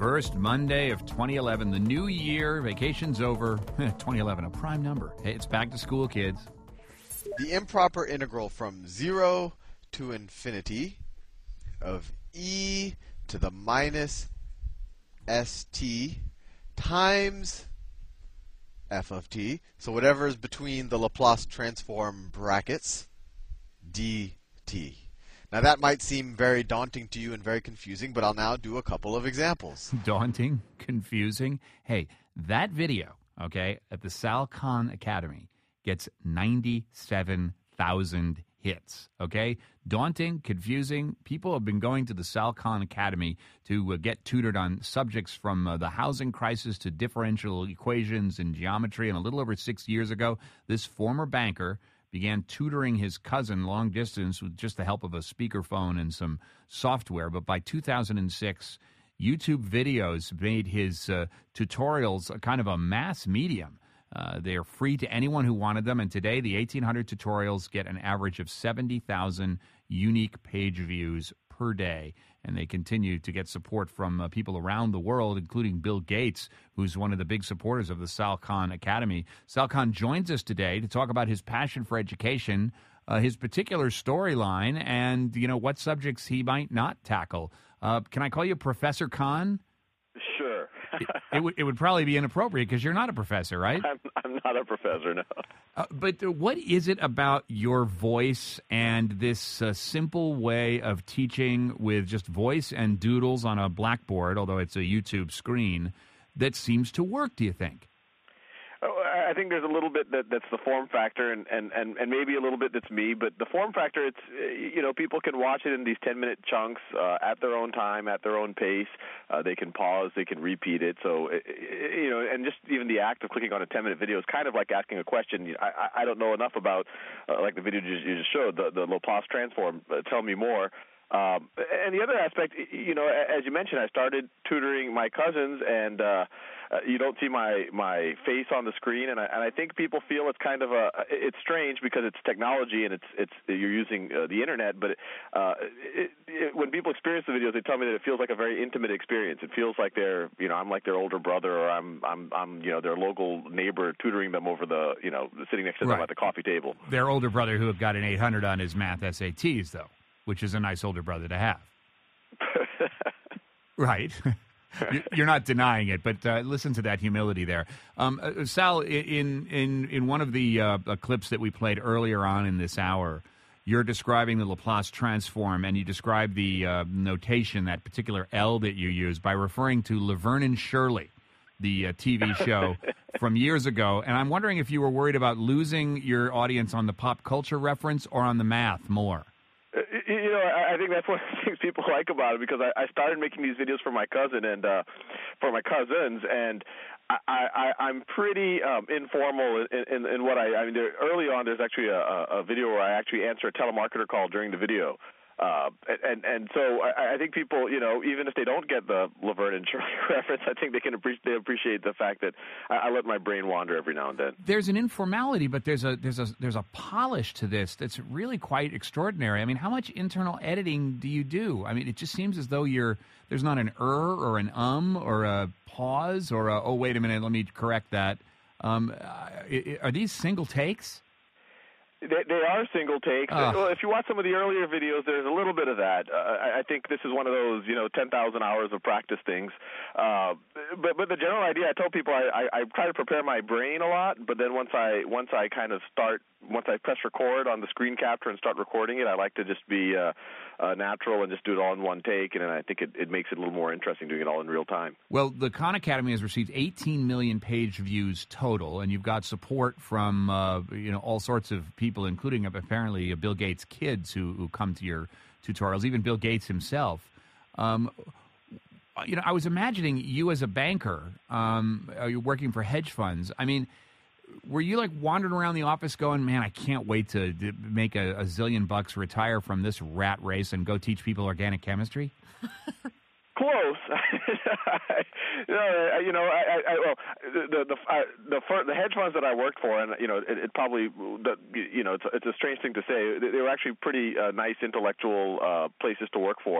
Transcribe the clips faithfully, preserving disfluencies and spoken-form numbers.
First Monday of twenty eleven, the new year, vacation's over. twenty eleven, a prime number. Hey, it's back to school, kids. The improper integral from zero to infinity of e to the minus st times f of t. So whatever is between the Laplace transform brackets, dt. Now that might seem very daunting to you and very confusing, but I'll now do a couple of examples. Daunting? Confusing? Hey, that video, okay, at the Sal Khan Academy gets ninety-seven thousand hits, okay? Daunting, confusing. People have been going to the Sal Khan Academy to uh, get tutored on subjects from uh, the housing crisis to differential equations and geometry. And a little over six years ago, this former banker began tutoring his cousin long distance with just the help of a speakerphone and some software. But by two thousand six, YouTube videos made his uh, tutorials a kind of a mass medium. Uh, they are free to anyone who wanted them, and today the eighteen hundred tutorials get an average of seventy thousand unique page views per day, and they continue to get support from uh, people around the world, including Bill Gates, who's one of the big supporters of the Sal Khan Academy. Sal Khan joins us today to talk about his passion for education, uh, his particular storyline, and, you know, what subjects he might not tackle. Uh, can I call you Professor Khan? Sure. it, it, would, it would probably be inappropriate because you're not a professor, right? I'm, I'm not a professor, no. Uh, but uh, what is it about your voice and this uh, simple way of teaching with just voice and doodles on a blackboard, although it's a YouTube screen, that seems to work, do you think? Oh, I think there's a little bit that, that's the form factor, and, and, and, and maybe a little bit that's me. But the form factor, it's, you know, people can watch it in these ten-minute chunks uh, at their own time, at their own pace. Uh, they can pause, they can repeat it. So, you know, and just even the act of clicking on a ten-minute video is kind of like asking a question. I, I don't know enough about, uh, like the video you just showed, the, the Laplace transform. Uh, tell me more. Um, and the other aspect, you know, as you mentioned, I started tutoring my cousins, and uh, uh, you don't see my, my face on the screen, and I, and I think people feel it's kind of a it's strange because it's technology and it's it's you're using uh, the internet, but uh, it, it, when people experience the videos, they tell me that it feels like a very intimate experience. It feels like they're you know I'm like their older brother, or I'm I'm I'm you know their local neighbor tutoring them over the you know sitting next to them Right. at the coffee table. Their older brother who have got an eight hundred on his math S A Ts, though, which is a nice older brother to have. Right. You're not denying it, but uh, listen to that humility there. Um, uh, Sal, in, in, in one of the uh, clips that we played earlier on in this hour, you're describing the Laplace transform, and you describe the uh, notation, that particular L that you use, by referring to Laverne and Shirley, the uh, T V show from years ago. And I'm wondering if you were worried about losing your audience on the pop culture reference or on the math more. You know, I think that's one of the things people like about it, because I, I started making these videos for my cousin and uh, for my cousins, and I, I, I'm pretty um, informal in, in, in what I. I mean, there, early on, there's actually a, a video where I actually answer a telemarketer call during the video. Uh, and and so I, I think people, you know, even if they don't get the Laverne and Shirley reference, I think they can appreciate they appreciate the fact that I, I let my brain wander every now and then. There's an informality, but there's a there's a there's a polish to this that's really quite extraordinary. I mean, how much internal editing do you do? I mean, it just seems as though you're there's not an er or an um or a pause or a, oh wait a minute, let me correct that. Um, are these single takes? They, they are single takes. Uh. Well, if you watch some of the earlier videos, there's a little bit of that. Uh, I, I think this is one of those, you know, ten thousand hours of practice things. Uh, but but the general idea, I tell people, I, I, I try to prepare my brain a lot, but then once I once I kind of start, once I press record on the screen capture and start recording it, I like to just be uh, uh, natural and just do it all in one take, and then I think it, it makes it a little more interesting doing it all in real time. Well, the Khan Academy has received eighteen million page views total, and you've got support from uh, you know all sorts of people, including apparently Bill Gates' kids who, who come to your tutorials, even Bill Gates himself. Um, you know, I was imagining you as a banker, um, you're working for hedge funds. I mean, were you like wandering around the office going, man, I can't wait to, to make a, a zillion bucks, retire from this rat race, and go teach people organic chemistry? Close. no, you know, I, I, well, the the uh, the, fir- the hedge funds that I worked for, and you know, it, it probably, the, you know, it's, it's a strange thing to say. They were actually pretty uh, nice intellectual uh, places to work for.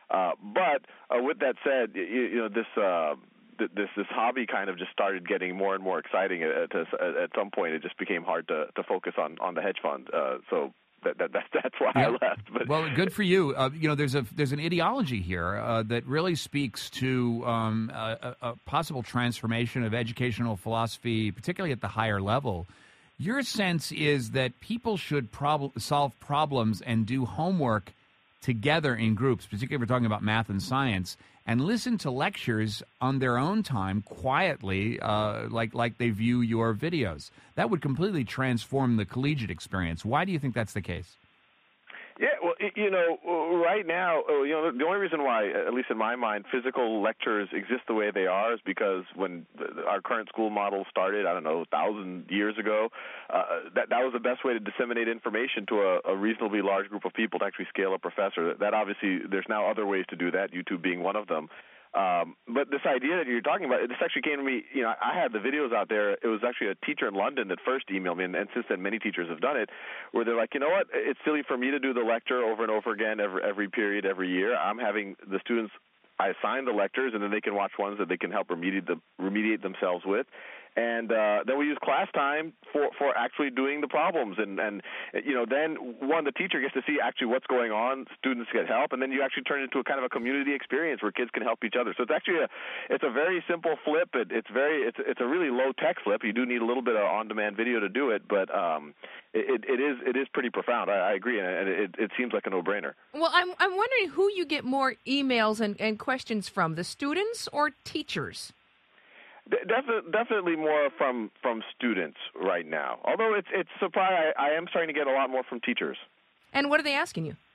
Uh, but uh, with that said, you, you know this. Uh, This this hobby kind of just started getting more and more exciting. At, at, at some point, it just became hard to, to focus on, on the hedge fund. Uh, so that, that, that that's why yeah. I left. But well, good for you. Uh, you know, there's a there's an ideology here uh, that really speaks to um, a, a possible transformation of educational philosophy, particularly at the higher level. Your sense is that people should prob- solve problems and do homework together in groups, particularly if we're talking about math and science, and listen to lectures on their own time quietly, uh, like like they view your videos. That would completely transform the collegiate experience. Why do you think that's the case? Yeah, well, you know, right now, you know, the only reason why, at least in my mind, physical lectures exist the way they are is because when our current school model started, I don't know, a thousand years ago, uh, that that was the best way to disseminate information to a, a reasonably large group of people to actually scale a professor. That obviously, there's now other ways to do that, YouTube being one of them. Um, but this idea that you're talking about, this actually came to me, you know, I had the videos out there. It was actually a teacher in London that first emailed me, and, and since then many teachers have done it, where they're like, you know what, it's silly for me to do the lecture over and over again every, every period, every year. I'm having the students, I assign the lectures, and then they can watch ones that they can help remediate, the, remediate themselves with. And uh, then we use class time for, for actually doing the problems. And, and, you know, then, one, the teacher gets to see actually what's going on, students get help, and then you actually turn it into a kind of a community experience where kids can help each other. So it's actually a, it's a very simple flip. It, it's very, it's, it's a really low-tech flip. You do need a little bit of on-demand video to do it, but um, it, it is it is pretty profound. I, I agree, and it, it seems like a no-brainer. Well, I'm I'm wondering who you get more emails and, and questions from, the students or teachers? Definitely, definitely more from, from students right now. Although it's it's surprising, I, I am starting to get a lot more from teachers. And what are they asking you?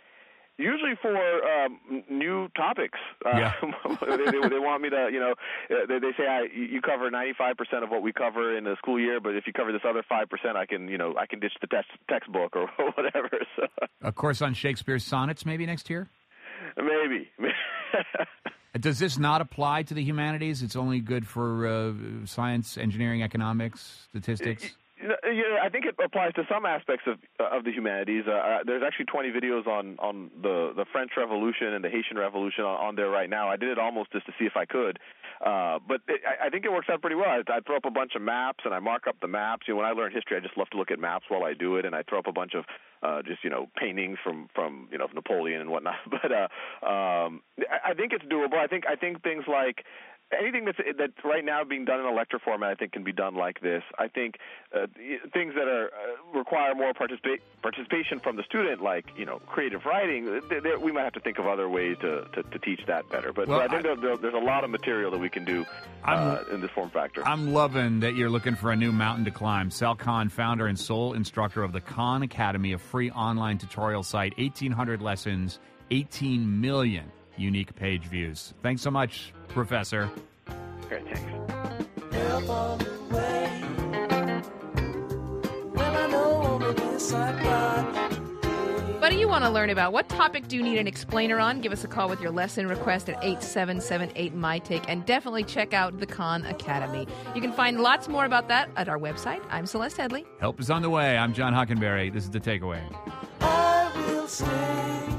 Usually for um, new topics. Uh, yeah. they, they, they want me to, you know, they, they say I, you cover ninety-five percent of what we cover in the school year, but if you cover this other five percent, I can, you know, I can ditch the text, textbook or whatever. So. A course on Shakespeare's sonnets maybe next year? Maybe. Does this not apply to the humanities? It's only good for uh, science, engineering, economics, statistics? You know, I think it applies to some aspects of of the humanities. Uh, there's actually twenty videos on, on the, the French Revolution and the Haitian Revolution on, on there right now. I did it almost just to see if I could. Uh, but it, I think it works out pretty well. I, I throw up a bunch of maps, and I mark up the maps. You know, when I learn history, I just love to look at maps while I do it, and I throw up a bunch of uh, just, you know, paintings from, from you know, Napoleon and whatnot. But uh, um, I, I think it's doable. I think I think things like anything that's that's right now being done in a lecture format, I think, can be done like this. I think uh, things that are uh, require more participa- participation from the student, like, you know, creative writing, they, they, we might have to think of other ways to, to, to teach that better. But, well, but I think I, there, there's a lot of material that we can do uh, in this form factor. I'm loving that you're looking for a new mountain to climb. Sal Khan, founder and sole instructor of the Khan Academy, a free online tutorial site, eighteen hundred lessons, eighteen million unique page views. Thanks so much, Professor. Okay, thanks. What do you want to learn about? What topic do you need an explainer on? Give us a call with your lesson request at eight seven seven eight, M Y Take, and definitely check out the Khan Academy. You can find lots more about that at our website. I'm Celeste Headley. Help is on the way. I'm John Hockenberry. This is The Takeaway. I will stay.